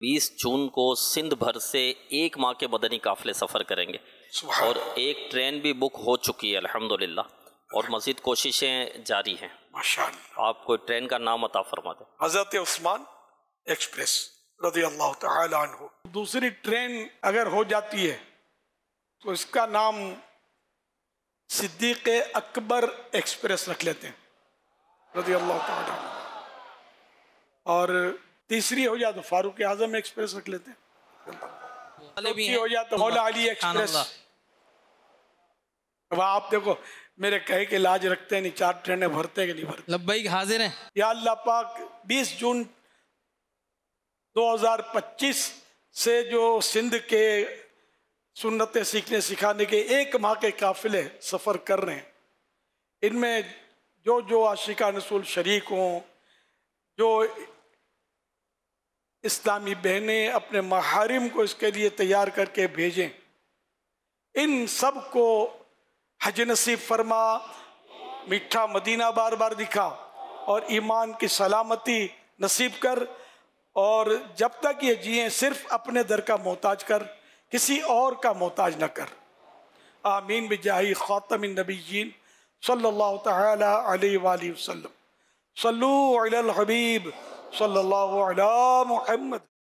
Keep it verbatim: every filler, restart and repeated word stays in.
बीस जून को सिंध भर से एक माह के मदनी काफ़िले सफ़र करेंगे और एक ट्रेन भी बुक हो चुकी है अल्हम्दुलिल्लाह और मज़ीद कोशिशें जारी हैं। माशाअल्लाह। आप कोई ट्रेन का नाम अता फरमा दें। हज़रत उस्मान एक्सप्रेस रज़ी अल्लाह तआला अन्हु। दूसरी ट्रेन अगर हो जाती है तो इसका नाम सिद्दीक़ अकबर एक्सप्रेस रख लेते हैं रज़ी अल्लाह तआला अन्हु। और तीसरी हो जाए तो फारूक आजम एक्सप्रेस रख लेते हैं। चौथी हो जाए तो मौला अली एक्सप्रेस। अब आप देखो मेरे कहे के लाज रखते नहीं, चार ट्रेनें भरते कि नहीं भरते। लब्बैक हाजिर हैं। या अल्लाह पाक बीस जून दो हज़ार पच्चीस से जो सिंध के सुन्नतें सीखने सिखाने के एक माह के काफिले सफ़र कर रहे हैं, इनमें जो जो आशिका रसूल शरीक हों, जो इस्लामी बहनें अपने महारिम को इसके लिए तैयार करके भेजें, इन सब को हज नसीब फरमा, मीठा मदीना बार बार दिखा और ईमान की सलामती नसीब कर, और जब तक ये जिए सिर्फ अपने दर का मोहताज कर, किसी और का मोहताज न कर। आमीन बिजाही खातमिन नबिय्यीन सल्लल्लाहु तआला अलैहि वसल्लम। सल्लू अलल हबीब सल्लल्लाहु अला मुहम्मद।